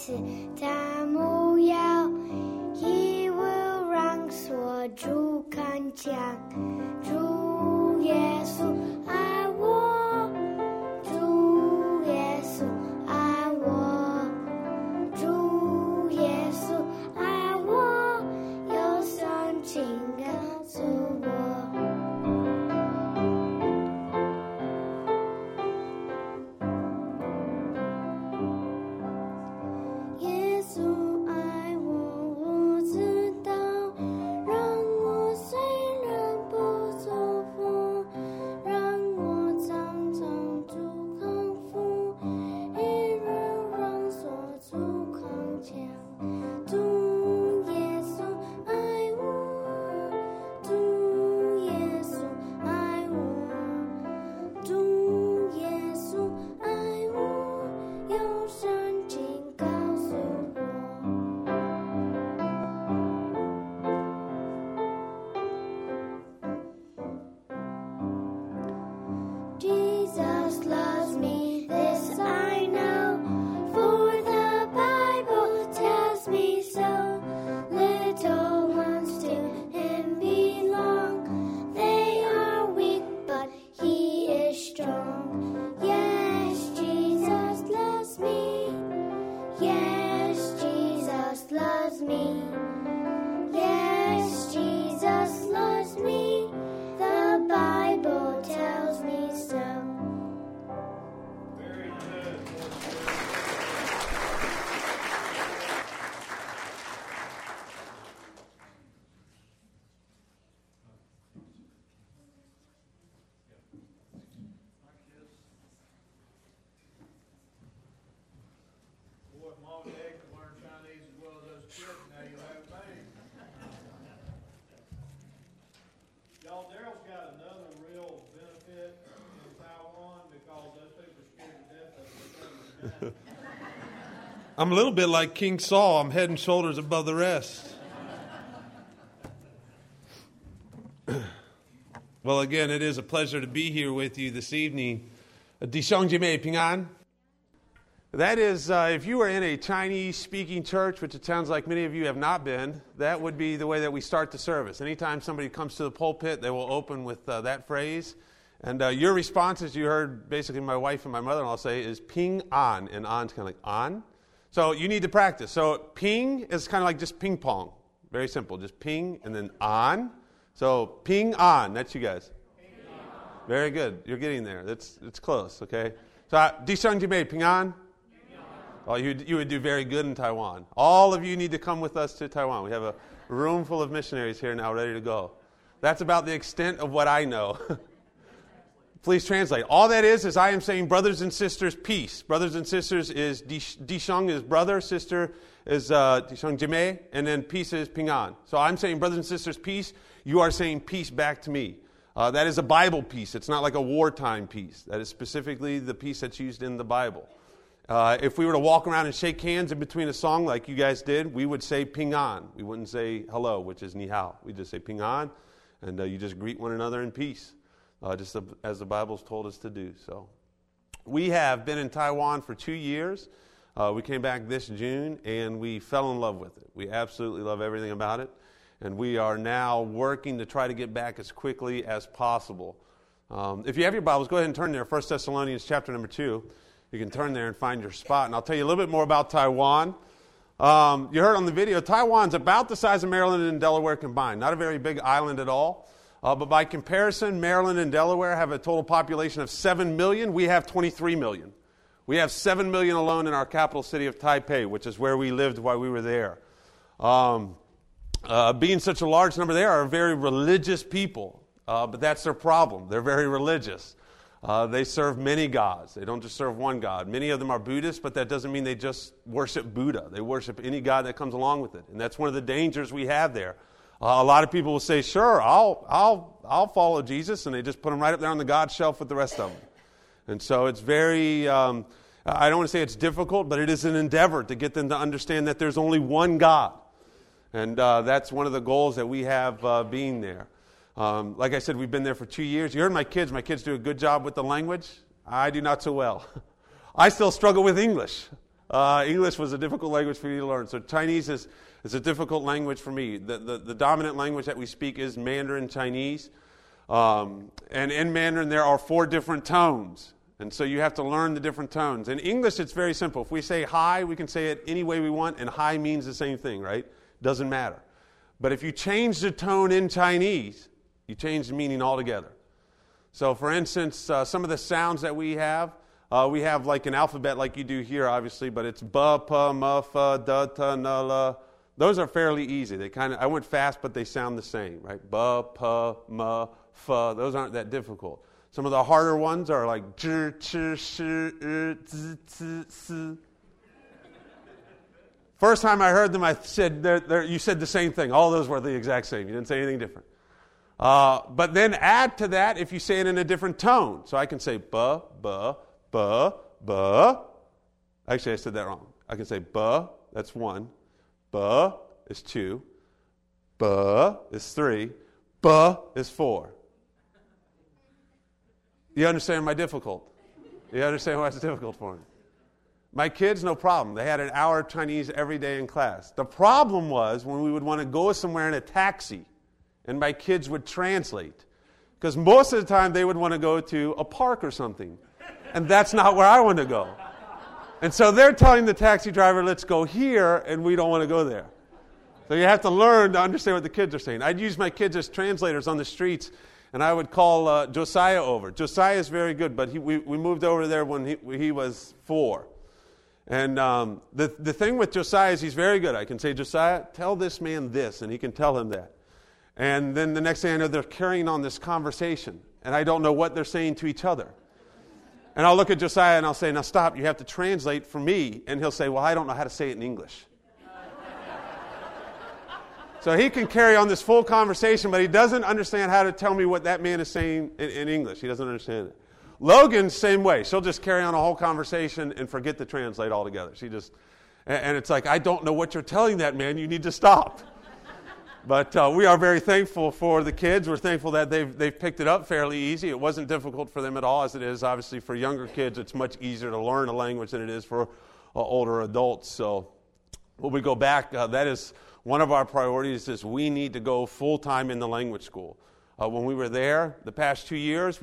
次他不要，一无让所主看见。主耶稣爱我，主耶稣爱我，主耶稣爱我，有圣经告诉我。Jesus loves me, this I know, for the Bible tells me so. Little ones to him belong, they are weak, but he is strong. Yes, Jesus loves me. Yes, Jesus loves me. Yes, Jesus loves me. The Bible tells me so. Very good. Boy, if Mom and Dad could learn Chinese as well as those kids, now you'll have a baby. Y'all, Daryl's got another real benefit in Taiwan because those people are scared to death of the Chinese. I'm a little bit like King Saul. I'm head and shoulders above the rest. Well, again, it is a pleasure to be here with you this evening. 弟兄姐妹平安. That is, if you are in a Chinese-speaking church, which it sounds like many of you have not been, that would be the way that we start the service. Anytime somebody comes to the pulpit, they will open with that phrase. And your response, as you heard basically my wife and my mother-in-law say, is ping an. And an's kind of like on. So you need to practice. So ping is kind of like just ping pong. Very simple. Just ping and then on. So ping an. That's you guys. Very good. You're getting there. It's close, okay? So, 弟兄姐妹平安. Oh, you would do very good in Taiwan. All of you need to come with us to Taiwan. We have a room full of missionaries here now ready to go. That's about the extent of what I know. Please translate. All that is I am saying, brothers and sisters, peace. Brothers and sisters is Disheng is brother, sister is Disheng Jime, and then peace is Pingan. So I'm saying, brothers and sisters, peace. You are saying peace back to me. That is a Bible peace. It's not like a wartime peace. That is specifically the peace that's used in the Bible. If we were to walk around and shake hands in between a song like you guys did, we would say ping an. We wouldn't say hello, which is ni hao. We just say ping an, and you just greet one another in peace, just as the Bible's told us to do. So, we have been in Taiwan for 2 years. We came back this June, and we fell in love with it. We absolutely love everything about it, and we are now working to try to get back as quickly as possible. If you have your Bibles, go ahead and turn there. 1 Thessalonians chapter number 2. You can turn there and find your spot. And I'll tell you a little bit more about Taiwan. You heard on the video, Taiwan's about the size of Maryland and Delaware combined. Not a very big island at all. But by comparison, Maryland and Delaware have a total population of 7 million. We have 23 million. We have 7 million alone in our capital city of Taipei, which is where we lived while we were there. Being such a large number, they are a very religious people. But that's their problem. They're very religious. They serve many gods. They don't just serve one god. Many of them are Buddhists, but that doesn't mean they just worship Buddha. They worship any god that comes along with it. And that's one of the dangers we have there. A lot of people will say, sure, I'll follow Jesus, and they just put him right up there on the God shelf with the rest of them. And so it's very, I don't want to say it's difficult, but it is an endeavor to get them to understand that there's only one God. And that's one of the goals that we have being there. Like I said, we've been there for 2 years. You heard my kids. My kids do a good job with the language. I do not so well. I still struggle with English. English was a difficult language for me to learn. So Chinese is a difficult language for me. The dominant language that we speak is Mandarin Chinese. And in Mandarin, there are 4 different tones. And so you have to learn the different tones. In English, it's very simple. If we say hi, we can say it any way we want, and hi means the same thing, right? Doesn't matter. But if you change the tone in Chinese, you change the meaning altogether. So, for instance, some of the sounds that we have like an alphabet like you do here, obviously, but it's ba, pa, ma, fa, da, ta, na, la. Those are fairly easy. I went fast, but they sound the same, right? Ba, pa, ma, fa. Those aren't that difficult. Some of the harder ones are like zh, ch, sh, z, z, s. First time I heard them, I said, you said the same thing. All those were the exact same. You didn't say anything different. But then add to that if you say it in a different tone. So I can say ba, ba, ba, ba. Actually, I said that wrong. I can say ba, that's 1. Ba is 2. Ba is 3. Ba is 4. You understand my difficult? You understand why it's difficult for me? My kids, no problem. They had an hour of Chinese every day in class. The problem was when we would want to go somewhere in a taxi and my kids would translate. Because most of the time they would want to go to a park or something. And that's not where I want to go. And so they're telling the taxi driver, let's go here, and we don't want to go there. So you have to learn to understand what the kids are saying. I'd use my kids as translators on the streets, and I would call Josiah over. Josiah is very good, but we moved over there when he was 4. And the thing with Josiah is he's very good. I can say, Josiah, tell this man this, and he can tell him that. And then the next thing I know, they're carrying on this conversation, and I don't know what they're saying to each other. And I'll look at Josiah and I'll say, now stop, you have to translate for me. And he'll say, well, I don't know how to say it in English. So he can carry on this full conversation, but he doesn't understand how to tell me what that man is saying in English. He doesn't understand it. Logan's same way. She'll just carry on a whole conversation and forget to translate altogether. And it's like, I don't know what you're telling that man. You need to stop. But we are very thankful for the kids. We're thankful that they've picked it up fairly easy. It wasn't difficult for them at all, as it is obviously for younger kids. It's much easier to learn a language than it is for older adults. So when we go back, that is one of our priorities is we need to go full-time in the language school. When we were there the past 2 years, we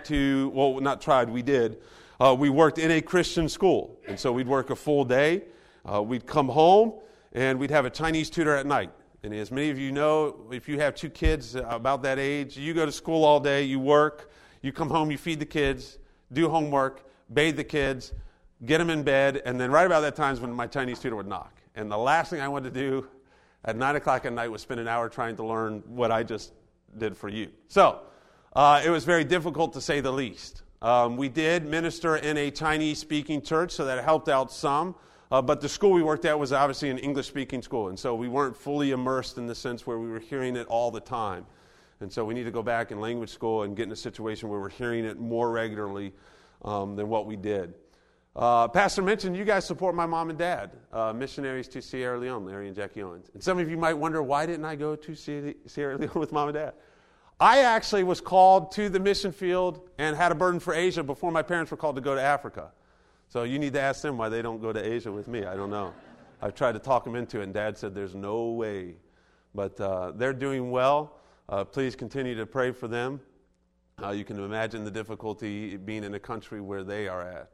did. We worked in a Christian school. And so we'd work a full day. We'd come home, and we'd have a Chinese tutor at night. And as many of you know, if you have 2 kids about that age, you go to school all day, you work, you come home, you feed the kids, do homework, bathe the kids, get them in bed, and then right about that time is when my Chinese tutor would knock. And the last thing I wanted to do at 9 o'clock at night was spend an hour trying to learn what I just did for you. So it was very difficult to say the least. We did minister in a Chinese-speaking church, so that helped out some. But the school we worked at was obviously an English-speaking school, and so we weren't fully immersed in the sense where we were hearing it all the time. And so we need to go back in language school and get in a situation where we're hearing it more regularly than what we did. Pastor mentioned you guys support my mom and dad, missionaries to Sierra Leone, Larry and Jackie Owens. And some of you might wonder, why didn't I go to Sierra Leone with mom and dad? I actually was called to the mission field and had a burden for Asia before my parents were called to go to Africa. So you need to ask them why they don't go to Asia with me. I don't know. I've tried to talk them into it, and Dad said there's no way. But they're doing well. Please continue to pray for them. You can imagine the difficulty being in a country where they are at,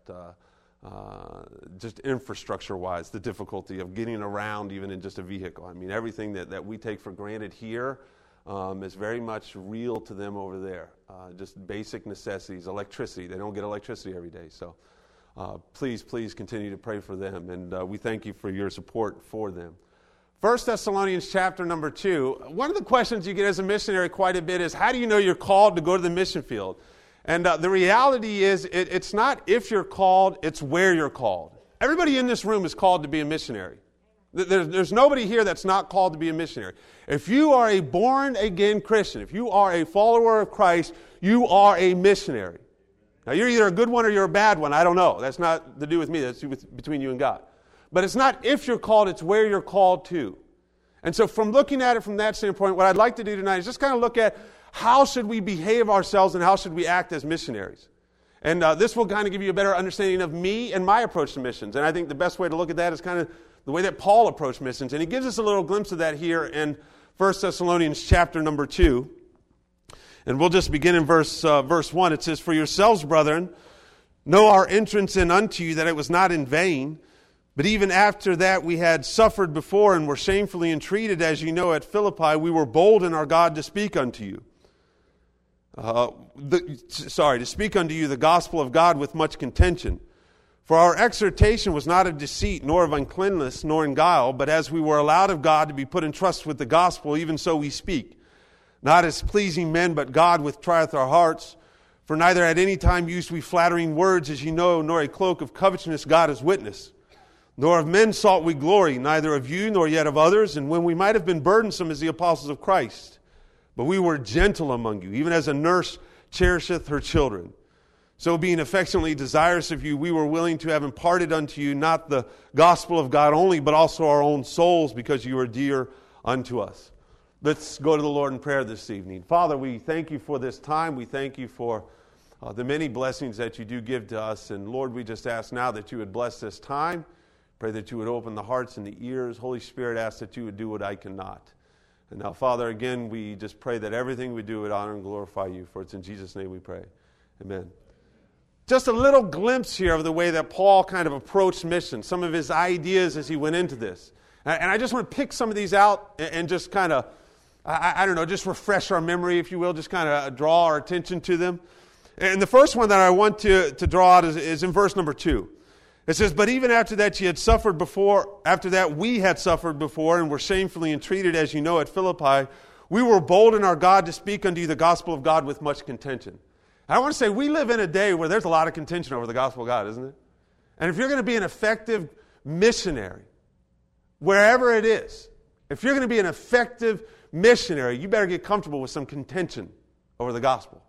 just infrastructure-wise, the difficulty of getting around even in just a vehicle. I mean, everything that we take for granted here is very much real to them over there. Just basic necessities, electricity. They don't get electricity every day, so... Please continue to pray for them, and we thank you for your support for them. 1 Thessalonians chapter number 2. One of the questions you get as a missionary quite a bit is, how do you know you're called to go to the mission field? And the reality is, it's not if you're called, it's where you're called. Everybody in this room is called to be a missionary. There's nobody here that's not called to be a missionary. If you are a born-again Christian, if you are a follower of Christ, you are a missionary. Now, you're either a good one or you're a bad one. I don't know. That's not to do with me. That's between you and God. But it's not if you're called, it's where you're called to. And so from looking at it from that standpoint, what I'd like to do tonight is just kind of look at how should we behave ourselves and how should we act as missionaries. And this will kind of give you a better understanding of me and my approach to missions. And I think the best way to look at that is kind of the way that Paul approached missions. And he gives us a little glimpse of that here in 1 Thessalonians chapter number 2. And we'll just begin in verse 1. It says, "For yourselves, brethren, know our entrance in unto you, that it was not in vain. But even after that we had suffered before and were shamefully entreated, as you know, at Philippi, we were bold in our God to speak unto you. To speak unto you the gospel of God with much contention. For our exhortation was not of deceit, nor of uncleanness, nor in guile, but as we were allowed of God to be put in trust with the gospel, even so we speak. Not as pleasing men, but God which trieth our hearts. For neither at any time used we flattering words, as ye know, nor a cloak of covetousness, God is witness. Nor of men sought we glory, neither of you, nor yet of others, and when we might have been burdensome as the apostles of Christ. But we were gentle among you, even as a nurse cherisheth her children. So being affectionately desirous of you, we were willing to have imparted unto you not the gospel of God only, but also our own souls, because you are dear unto us." Let's go to the Lord in prayer this evening. Father, we thank you for this time. We thank you for the many blessings that you do give to us. And Lord, we just ask now that you would bless this time. Pray that you would open the hearts and the ears. Holy Spirit, ask that you would do what I cannot. And now, Father, again, we just pray that everything we do would honor and glorify you. For it's in Jesus' name we pray. Amen. Just a little glimpse here of the way that Paul kind of approached mission, some of his ideas as he went into this. And I just want to pick some of these out and just kind of, I don't know, just refresh our memory, if you will, just kind of draw our attention to them. And the first one that I want to draw out is in verse number 2. It says, "But even after that we had suffered before and were shamefully entreated, as you know, at Philippi, we were bold in our God to speak unto you the gospel of God with much contention." And I want to say, we live in a day where there's a lot of contention over the gospel of God, isn't it? And if you're going to be an effective missionary, wherever it is, if you're going to be an effective missionary, you better get comfortable with some contention over the gospel.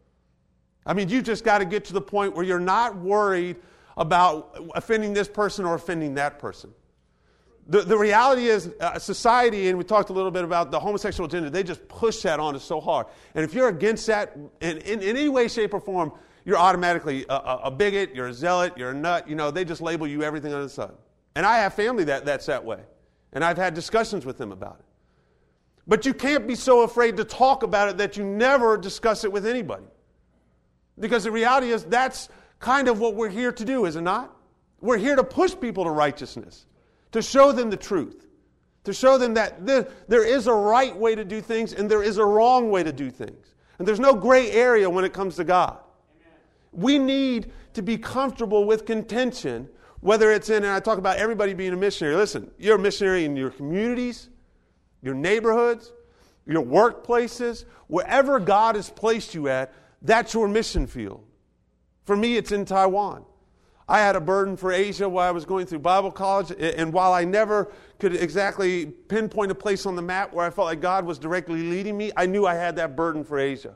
I mean, you just got to get to the point where you're not worried about offending this person or offending that person. The reality is society, and we talked a little bit about the homosexual agenda, they just push that on us so hard. And if you're against that in any way, shape, or form, you're automatically a bigot, you're a zealot, you're a nut. You know, they just label you everything under the sun. And I have family that's that way. And I've had discussions with them about it. But you can't be so afraid to talk about it that you never discuss it with anybody. Because the reality is that's kind of what we're here to do, is it not? We're here to push people to righteousness, to show them the truth, to show them that there is a right way to do things and there is a wrong way to do things. And there's no gray area when it comes to God. Amen. We need to be comfortable with contention, whether it's in, and I talk about everybody being a missionary. Listen, you're a missionary in your communities, your neighborhoods, your workplaces, wherever God has placed you at, that's your mission field. For me, it's in Taiwan. I had a burden for Asia while I was going through Bible college, and while I never could exactly pinpoint a place on the map where I felt like God was directly leading me, I knew I had that burden for Asia.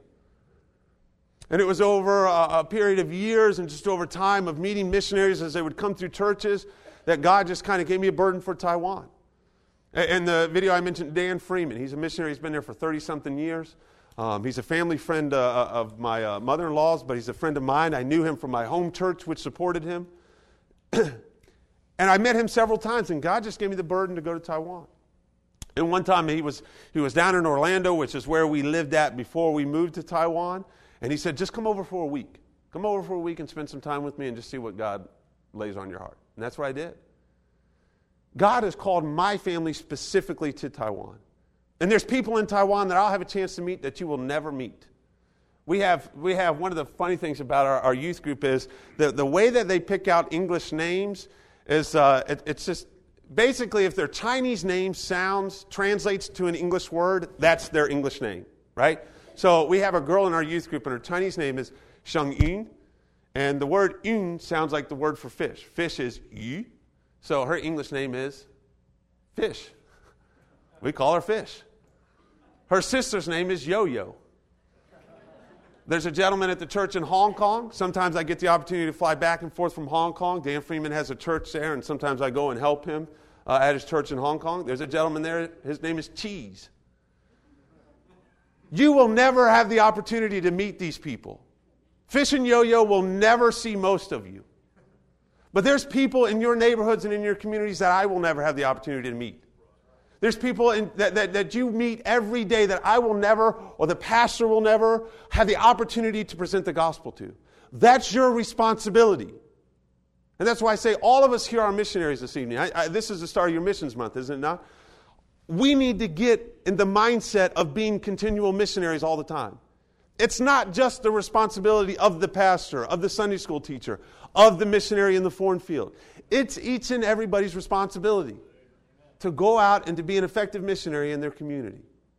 And it was over a period of years and just over time of meeting missionaries as they would come through churches that God just kind of gave me a burden for Taiwan. In the video I mentioned Dan Freeman. He's a missionary. He's been there for 30-something years. He's a family friend of my mother-in-law's, but he's a friend of mine. I knew him from my home church, which supported him. And I met him several times, and God just gave me the burden to go to Taiwan. And one time he was down in Orlando, which is where we lived at before we moved to Taiwan. And he said, just come over for a week. Come over for a week and spend some time with me and just see what God lays on your heart. And that's what I did. God has called my family specifically to Taiwan. And there's people in Taiwan that I'll have a chance to meet that you will never meet. We have one of the funny things about our youth group is the way that they pick out English names is it's just basically if their Chinese name translates to an English word, that's their English name, right? So we have a girl in our youth group and her Chinese name is Sheng Yun, and the word yun sounds like the word for fish. Fish is yu, so her English name is Fish. We call her Fish. Her sister's name is Yo-Yo. There's a gentleman at the church in Hong Kong. Sometimes I get the opportunity to fly back and forth from Hong Kong. Dan Freeman has a church there, and sometimes I go and help him at his church in Hong Kong. There's a gentleman there. His name is Cheese. You will never have the opportunity to meet these people. Fish and Yo-Yo will never see most of you. But there's people in your neighborhoods and in your communities that I will never have the opportunity to meet. There's people that you meet every day that I will never, or the pastor will never, have the opportunity to present the gospel to. That's your responsibility. And that's why I say all of us here are missionaries this evening. This is the start of your missions month, is it not? We need to get in the mindset of being continual missionaries all the time. It's not just the responsibility of the pastor, of the Sunday school teacher, of the missionary in the foreign field. It's each and everybody's responsibility to go out and to be an effective missionary in their community.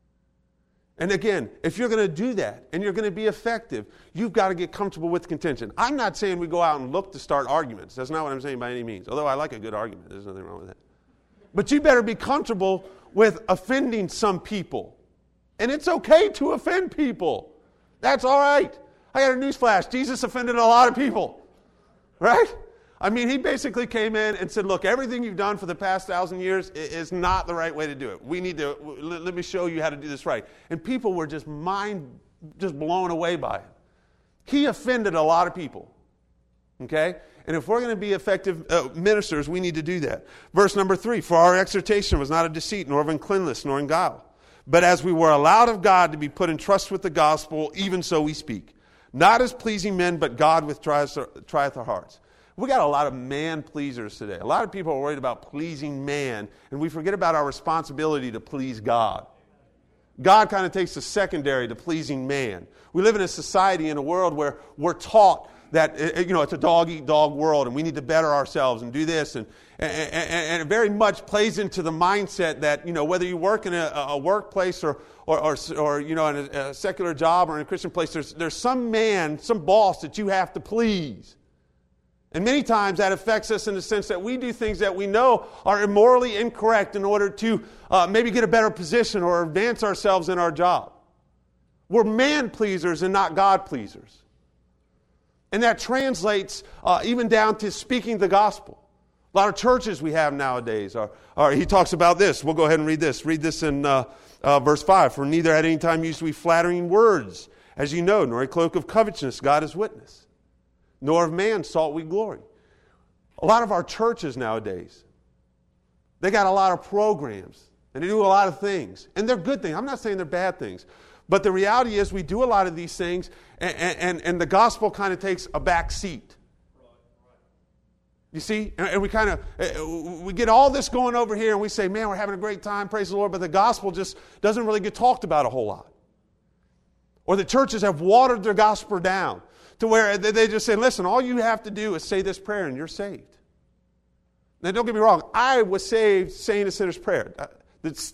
And again, if you're going to do that and you're going to be effective, you've got to get comfortable with contention. I'm not saying we go out and look to start arguments. That's not what I'm saying by any means. Although I like a good argument. There's nothing wrong with that. But you better be comfortable with offending some people. And it's okay to offend people. That's all right. I got a news flash. Jesus offended a lot of people. Right? I mean, he basically came in and said, look, everything you've done for the past 1,000 years is not the right way to do it. We need to, let me show you how to do this right. And people were just blown away by it. He offended a lot of people. Okay? And if we're going to be effective ministers, we need to do that. Verse number 3, for our exhortation was not of deceit, nor of uncleanness, nor in guile. But as we were allowed of God to be put in trust with the gospel, even so we speak. Not as pleasing men, but God which trieth our hearts. We got a lot of man pleasers today. A lot of people are worried about pleasing man, and we forget about our responsibility to please God. God kind of takes the secondary to pleasing man. We live in a society, in a world where we're taught that, it's a dog-eat-dog world, and we need to better ourselves and do this, and it very much plays into the mindset that, whether you work in a workplace or in a secular job or in a Christian place, there's some man, some boss that you have to please. And many times that affects us in the sense that we do things that we know are immorally incorrect in order to maybe get a better position or advance ourselves in our job. We're man pleasers and not God pleasers. And that translates even down to speaking the gospel. A lot of churches we have nowadays are he talks about this. We'll go ahead and read this. Read this in verse 5. For neither at any time used we flattering words, as you know, nor a cloak of covetousness, God is witness. Nor of man sought we glory. A lot of our churches nowadays, they got a lot of programs, and they do a lot of things. And they're good things. I'm not saying they're bad things. But the reality is we do a lot of these things, and the gospel kind of takes a back seat. You see? And we get all this going over here, and we say, man, we're having a great time, praise the Lord, but the gospel just doesn't really get talked about a whole lot. Or the churches have watered their gospel down to where they just say, listen, all you have to do is say this prayer and you're saved. Now, don't get me wrong. I was saved saying a sinner's prayer. Let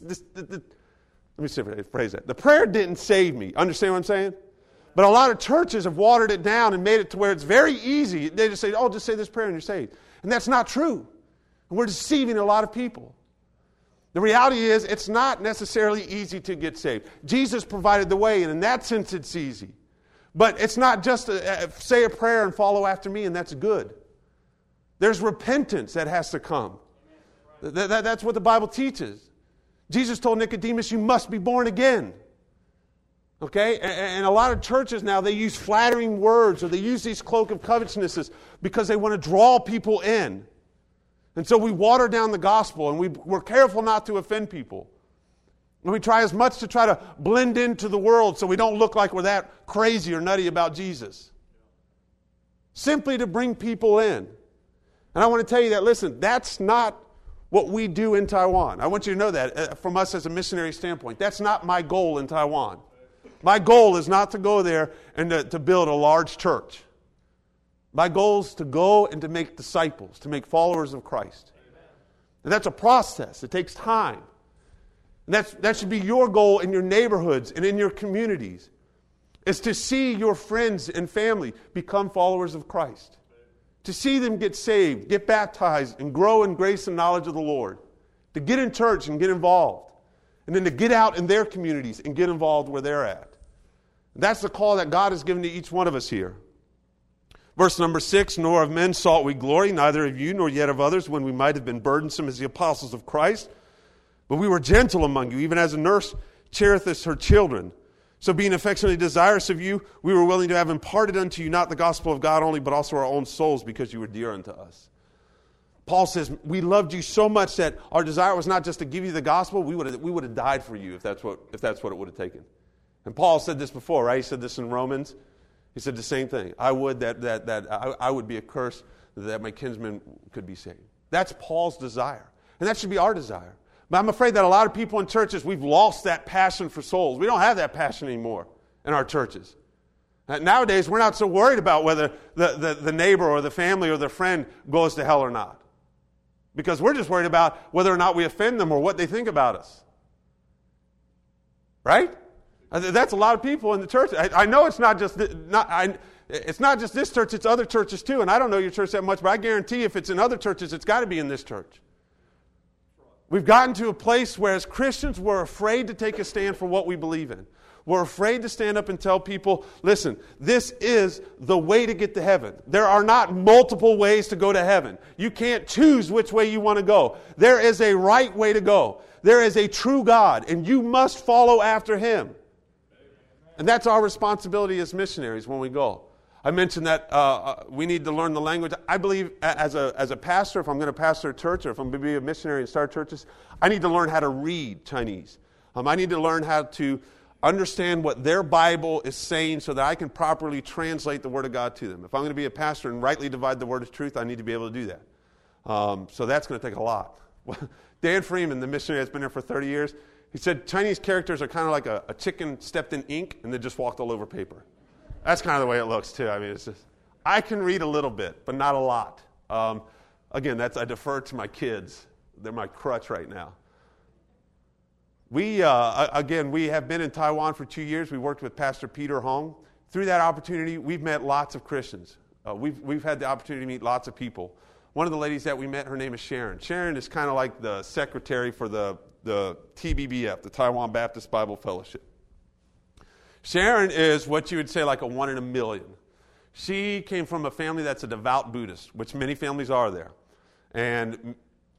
me phrase that. The prayer didn't save me. Understand what I'm saying? But a lot of churches have watered it down and made it to where it's very easy. They just say, just say this prayer and you're saved. And that's not true. And we're deceiving a lot of people. The reality is it's not necessarily easy to get saved. Jesus provided the way, and in that sense it's easy. But it's not just say a prayer and follow after me, and that's good. There's repentance that has to come. That's what the Bible teaches. Jesus told Nicodemus, you must be born again. Okay? And a lot of churches now, they use flattering words, or they use these cloak of covetousness because they want to draw people in. And so we water down the gospel, and we're careful not to offend people. And we try as much to try to blend into the world so we don't look like we're that crazy or nutty about Jesus. Simply to bring people in. And I want to tell you that, listen, that's not what we do in Taiwan. I want you to know that from us as a missionary standpoint. That's not my goal in Taiwan. My goal is not to go there and to build a large church. My goal is to go and to make disciples, to make followers of Christ. And that's a process. It takes time. And that should be your goal in your neighborhoods and in your communities, is to see your friends and family become followers of Christ. To see them get saved, get baptized, and grow in grace and knowledge of the Lord. To get in church and get involved. And then to get out in their communities and get involved where they're at. That's the call that God has given to each one of us here. Verse number 6, nor of men sought we glory, neither of you nor yet of others, when we might have been burdensome as the apostles of Christ. But we were gentle among you, even as a nurse cherisheth her children, So being affectionately desirous of you, we were willing to have imparted unto you not the gospel of God only, but also our own souls, because you were dear unto us. Paul says, we loved you so much that our desire was not just to give you the gospel, we would have died for you if that's what it would have taken. And Paul said this before, right? He said this in Romans. He said the same thing. I would that I would be accursed that my kinsmen could be saved. That's Paul's desire. And that should be our desire. But I'm afraid that a lot of people in churches, we've lost that passion for souls. We don't have that passion anymore in our churches. Nowadays, we're not so worried about whether the neighbor or the family or the friend goes to hell or not. Because we're just worried about whether or not we offend them or what they think about us. Right? That's a lot of people in the church. I know it's not just this church, it's other churches too. And I don't know your church that much, but I guarantee if it's in other churches, it's got to be in this church. We've gotten to a place where as Christians, we're afraid to take a stand for what we believe in. We're afraid to stand up and tell people, listen, this is the way to get to heaven. There are not multiple ways to go to heaven. You can't choose which way you want to go. There is a right way to go. There is a true God, and you must follow after Him. And that's our responsibility as missionaries when we go. I mentioned that we need to learn the language. I believe as a pastor, if I'm going to pastor a church or if I'm going to be a missionary and start churches, I need to learn how to read Chinese. I need to learn how to understand what their Bible is saying so that I can properly translate the Word of God to them. If I'm going to be a pastor and rightly divide the Word of truth, I need to be able to do that. So that's going to take a lot. Dan Freeman, the missionary that's been here for 30 years, he said Chinese characters are kind of like a chicken stepped in ink and then just walked all over paper. That's kind of the way it looks, too. I mean, it's just, I can read a little bit, but not a lot. Again, I defer to my kids. They're my crutch right now. We have been in Taiwan for 2 years. We worked with Pastor Peter Hong. Through that opportunity, we've met lots of Christians. We've had the opportunity to meet lots of people. One of the ladies that we met, her name is Sharon. Sharon is kind of like the secretary for the TBBF, the Taiwan Baptist Bible Fellowship. Sharon is what you would say like a 1 in a million. She came from a family that's a devout Buddhist, which many families are there. And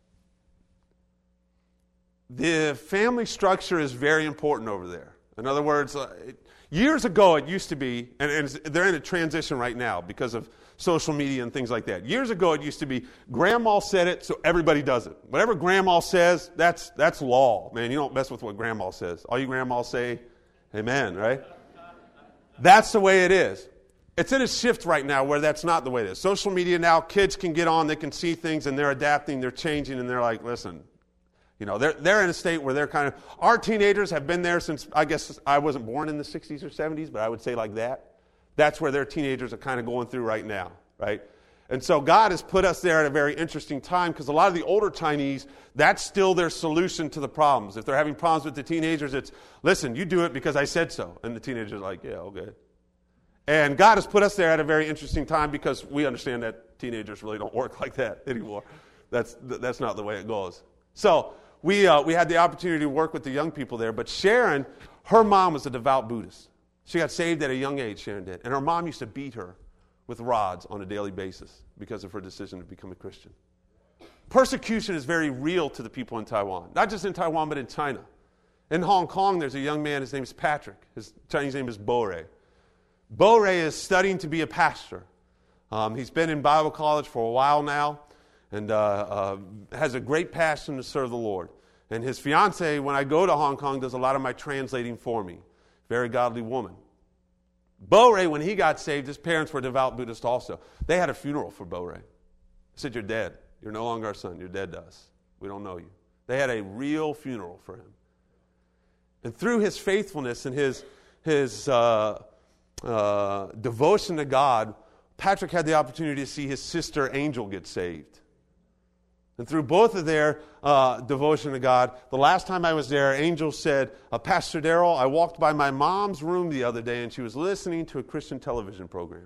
the family structure is very important over there. In other words, years ago it used to be, and they're in a transition right now because of social media and things like that. Years ago it used to be, Grandma said it, so everybody does it. Whatever Grandma says, that's law. Man, you don't mess with what Grandma says. All you grandmas say, amen, right? That's the way it is. It's in a shift right now where that's not the way it is. Social media now, kids can get on, they can see things, and they're adapting, they're changing, and they're like, listen, they're in a state where they're kind of, our teenagers have been there since, I guess I wasn't born in the 60s or 70s, but I would say like that. That's where their teenagers are kind of going through right now, right? And so God has put us there at a very interesting time because a lot of the older Chinese, that's still their solution to the problems. If they're having problems with the teenagers, it's, listen, you do it because I said so. And the teenagers are like, yeah, okay. And God has put us there at a very interesting time because we understand that teenagers really don't work like that anymore. That's not the way it goes. So we had the opportunity to work with the young people there. But Sharon, her mom was a devout Buddhist. She got saved at a young age, Sharon did. And her mom used to beat her with rods on a daily basis because of her decision to become a Christian. Persecution is very real to the people in Taiwan. Not just in Taiwan, but in China. In Hong Kong, there's a young man, his name is Patrick. His Chinese name is Bo Rei. Bo Rei is studying to be a pastor. He's been in Bible college for a while now and has a great passion to serve the Lord. And his fiancée, when I go to Hong Kong, does a lot of my translating for me. Very godly woman. Bo Rei, when he got saved, his parents were devout Buddhists also. They had a funeral for Bo Rei. They said, you're dead. You're no longer our son. You're dead to us. We don't know you. They had a real funeral for him. And through his faithfulness and his devotion to God, Patrick had the opportunity to see his sister Angel get saved. And through both of their devotion to God, the last time I was there, Angel said, Pastor Darrell, I walked by my mom's room the other day and she was listening to a Christian television program.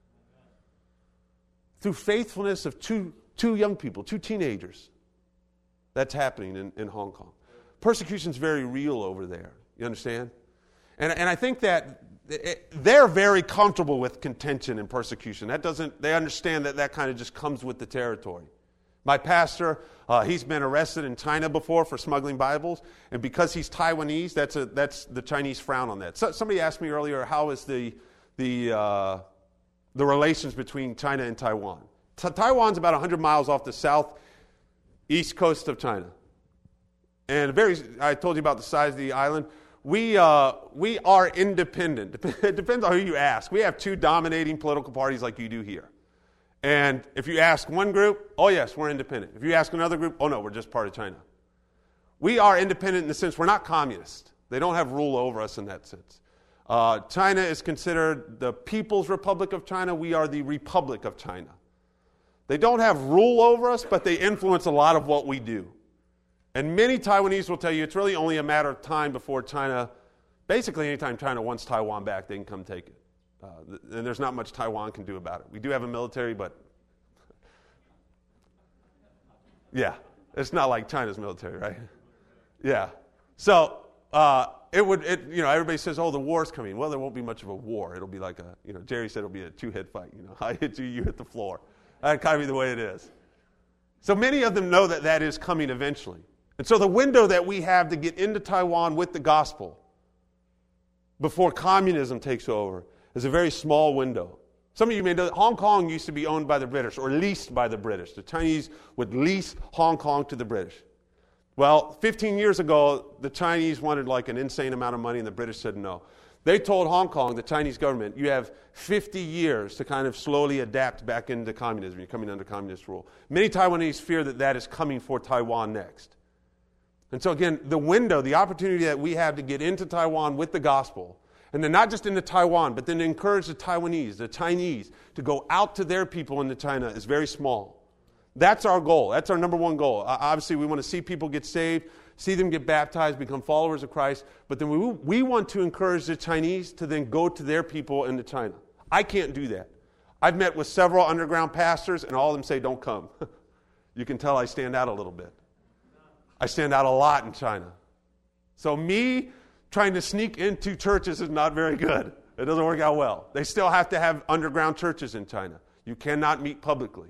Through faithfulness of two young people, 2 teenagers, that's happening in Hong Kong. Persecution is very real over there. You understand? And I think that they're very comfortable with contention and persecution. They understand that kind of just comes with the territory. My pastor, he's been arrested in China before for smuggling Bibles, and because he's Taiwanese, that's the Chinese frown on that. So, somebody asked me earlier, how is the relations between China and Taiwan? Taiwan's about 100 miles off the southeast coast of China. And I told you about the size of the island. We are independent. It depends on who you ask. We have two dominating political parties like you do here. And if you ask one group, oh yes, we're independent. If you ask another group, oh no, we're just part of China. We are independent in the sense we're not communist. They don't have rule over us in that sense. China is considered the People's Republic of China. We are the Republic of China. They don't have rule over us, but they influence a lot of what we do. And many Taiwanese will tell you it's really only a matter of time before China, basically anytime China wants Taiwan back, they can come take it. And there's not much Taiwan can do about it. We do have a military, but yeah, it's not like China's military, right? Yeah. So everybody says, oh, the war's coming. Well, there won't be much of a war. It'll be like Jerry said it'll be a two-head fight. I hit you, you hit the floor. That'd kind of be the way it is. So many of them know that is coming eventually. And so the window that we have to get into Taiwan with the gospel before communism takes over is a very small window. Some of you may know that Hong Kong used to be owned by the British or leased by the British. The Chinese would lease Hong Kong to the British. Well, 15 years ago, the Chinese wanted like an insane amount of money and the British said no. They told Hong Kong, the Chinese government, you have 50 years to kind of slowly adapt back into communism. You're coming under communist rule. Many Taiwanese fear that is coming for Taiwan next. And so again, the window, the opportunity that we have to get into Taiwan with the gospel, and then not just into Taiwan, but then to encourage the Taiwanese, the Chinese, to go out to their people into China is very small. That's our goal. That's our number one goal. Obviously, we want to see people get saved, see them get baptized, become followers of Christ, but then we want to encourage the Chinese to then go to their people into China. I can't do that. I've met with several underground pastors, and all of them say, don't come. You can tell I stand out a little bit. I stand out a lot in China. So me trying to sneak into churches is not very good. It doesn't work out well. They still have to have underground churches in China. You cannot meet publicly.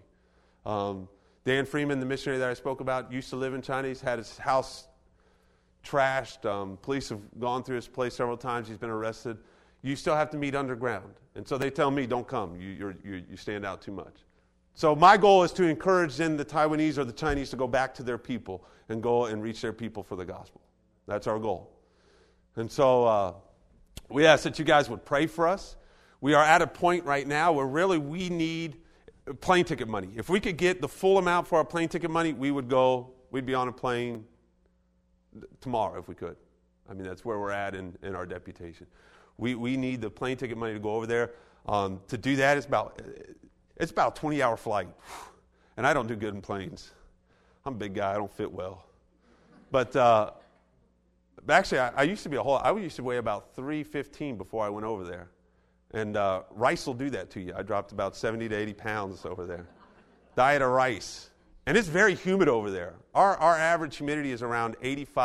Dan Freeman, the missionary that I spoke about, used to live in China. He's had his house trashed. Police have gone through his place several times. He's been arrested. You still have to meet underground. And so they tell me, don't come. You stand out too much. So my goal is to encourage then the Taiwanese or the Chinese to go back to their people and go and reach their people for the gospel. That's our goal. And so we ask that you guys would pray for us. We are at a point right now where really we need plane ticket money. If we could get the full amount for our plane ticket money, we'd be on a plane tomorrow if we could. I mean, that's where we're at in our deputation. We need the plane ticket money to go over there. To do that, it's about a 20-hour flight. And I don't do good in planes. I'm a big guy. I don't fit well. But actually, I used to weigh about 315 before I went over there. And rice will do that to you. I dropped about 70 to 80 pounds over there. Diet of rice. And it's very humid over there. Our average humidity is around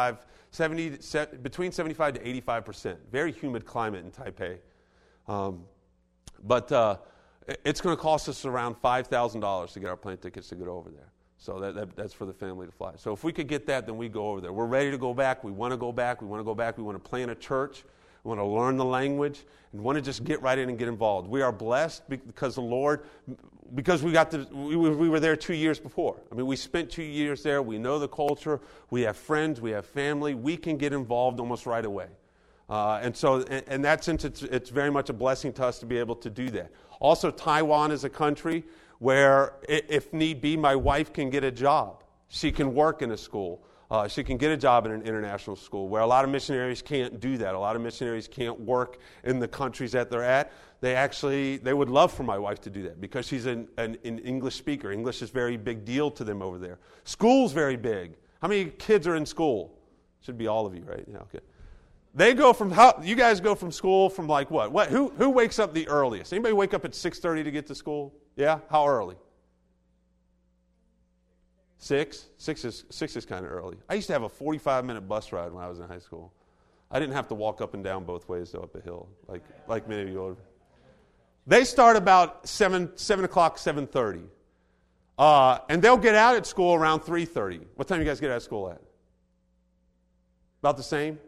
between 75 to 85%. Very humid climate in Taipei. But it's going to cost us around $5,000 to get our plane tickets to get over there. So that's for the family to fly. So if we could get that, then we go over there. We're ready to go back. We want to go back. We want to plant a church. We want to learn the language and want to just get right in and get involved. We are blessed because the Lord, because we were there 2 years before. I mean, we spent 2 years there. We know the culture. We have friends. We have family. We can get involved almost right away. And so, in that sense, it's very much a blessing to us to be able to do that. Also, Taiwan is a country where, if need be, my wife can get a job. She can work in a school. She can get a job in an international school where a lot of missionaries can't do that. A lot of missionaries can't work in the countries that they're at. They would love for my wife to do that because she's an English speaker. English is a very big deal to them over there. School's very big. How many kids are in school? Should be all of you, right? Yeah, okay. You guys go from school from like what? Who wakes up the earliest? Anybody wake up at 6:30 to get to school? Yeah? How early? 6? 6 is kind of early. I used to have a 45-minute bus ride when I was in high school. I didn't have to walk up and down both ways though up a hill like many of you. They start about 7 o'clock, 7:30. And they'll get out at school around 3:30. What time do you guys get out of school at? About the same?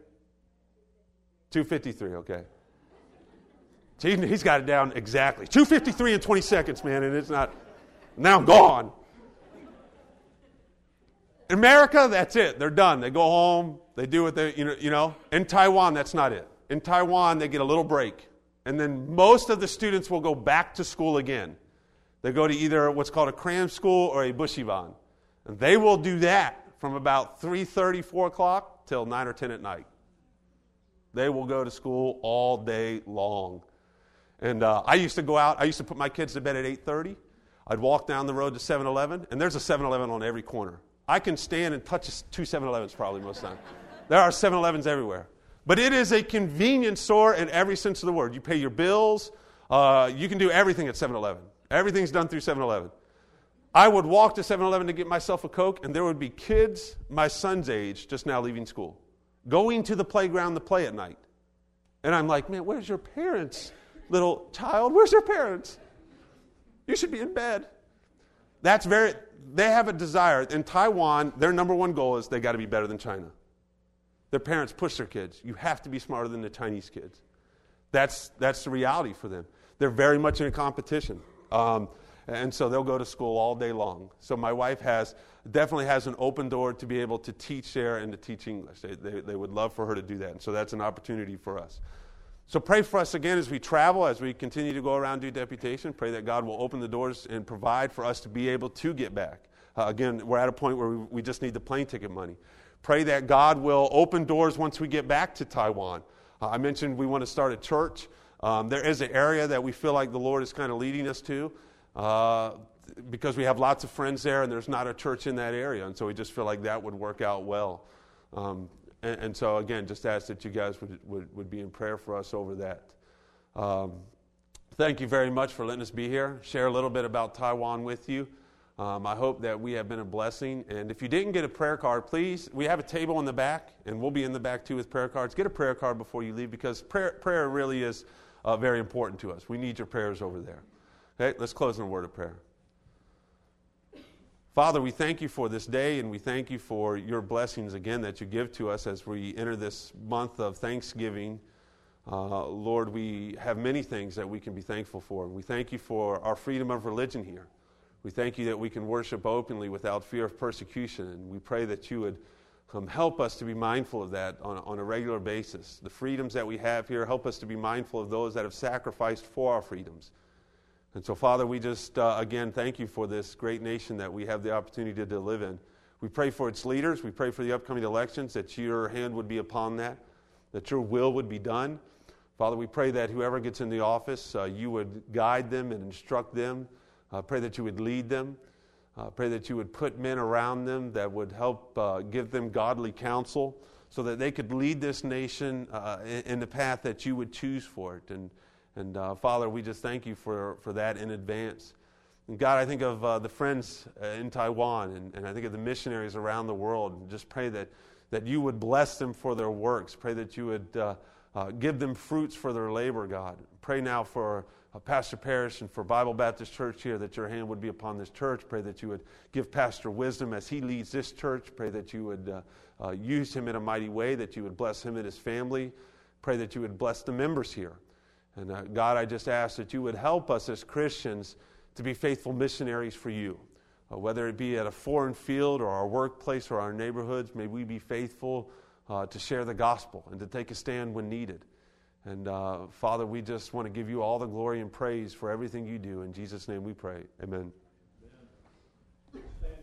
2:53, okay. He's got it down exactly. 2:53 and 20 seconds, man, and it's not, now I'm gone. In America, that's it. They're done. They go home. They do what they, you know. In Taiwan, that's not it. In Taiwan, they get a little break. And then most of the students will go back to school again. They go to either what's called a cram school or a bushiban. And they will do that from about 3:30, 4 o'clock till 9 or 10 at night. They will go to school all day long. And I used to go out. I used to put my kids to bed at 8:30. I'd walk down the road to 7-Eleven, and there's a 7-Eleven on every corner. I can stand and touch 2 7-Elevens probably most of the time. There are 7-Elevens everywhere. But it is a convenience store in every sense of the word. You pay your bills. You can do everything at 7-Eleven. Everything's done through 7-Eleven. I would walk to 7-Eleven to get myself a Coke, and there would be kids my son's age just now leaving school, going to the playground to play at night. And I'm like, man, where's your parents, little child? Where's your parents? You should be in bed. They have a desire. In Taiwan, their number one goal is they got to be better than China. Their parents push their kids. You have to be smarter than the Chinese kids. That's the reality for them. They're very much in a competition. And so they'll go to school all day long. So my wife definitely has an open door to be able to teach there and to teach English. They would love for her to do that. And so that's an opportunity for us. So pray for us again as we travel, as we continue to go around do deputation. Pray that God will open the doors and provide for us to be able to get back. Again, we're at a point where we just need the plane ticket money. Pray that God will open doors once we get back to Taiwan. I mentioned we want to start a church. There is an area that we feel like the Lord is kind of leading us to because we have lots of friends there and there's not a church in that area. And so we just feel like that would work out well. And so, again, just ask that you guys would be in prayer for us over that. Thank you very much for letting us be here, share a little bit about Taiwan with you. I hope that we have been a blessing. And if you didn't get a prayer card, please, we have a table in the back, and we'll be in the back too with prayer cards. Get a prayer card before you leave because prayer really is very important to us. We need your prayers over there. Okay, let's close in a word of prayer. Father, we thank you for this day, and we thank you for your blessings again that you give to us as we enter this month of Thanksgiving. Lord, we have many things that we can be thankful for. We thank you for our freedom of religion here. We thank you that we can worship openly without fear of persecution, and we pray that you would help us to be mindful of that on a regular basis. The freedoms that we have here, help us to be mindful of those that have sacrificed for our freedoms. And so, Father, we just, again, thank you for this great nation that we have the opportunity to live in. We pray for its leaders. We pray for the upcoming elections, that your hand would be upon that your will would be done. Father, we pray that whoever gets in the office, you would guide them and instruct them. Pray that you would lead them. Pray that you would put men around them that would help give them godly counsel so that they could lead this nation in the path that you would choose for it. And Father, we just thank you for that in advance. And God, I think of the friends in Taiwan, and I think of the missionaries around the world. And just pray that you would bless them for their works. Pray that you would give them fruits for their labor, God. Pray now for Pastor Parrish and for Bible Baptist Church here, that your hand would be upon this church. Pray that you would give Pastor wisdom as he leads this church. Pray that you would use him in a mighty way, that you would bless him and his family. Pray that you would bless the members here. And God, I just ask that you would help us as Christians to be faithful missionaries for you. Whether it be at a foreign field or our workplace or our neighborhoods, may we be faithful to share the gospel and to take a stand when needed. And Father, we just want to give you all the glory and praise for everything you do. In Jesus' name we pray. Amen. Amen.